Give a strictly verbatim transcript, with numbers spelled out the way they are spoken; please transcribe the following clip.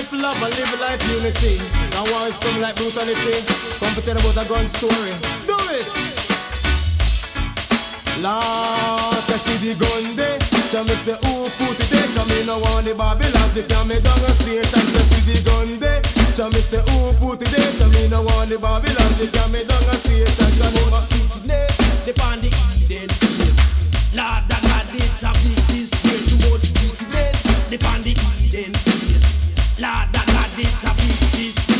life love and live life unity. Now war is coming like brutality. Come to tell about a gun story. Do it. Lord, I see the gun there. Tell me say who put it there. Tell me no want the Babylon. They can me down a straight and I see the gun there. Tell me say who put it there. Tell me no want the Babylon. They can me down a straight and I know my sweetness. They find the Eden face. Lord, that God it's a big disgrace. Too much sweetness. They find the Eden face. Lord, that God it's a big disgrace.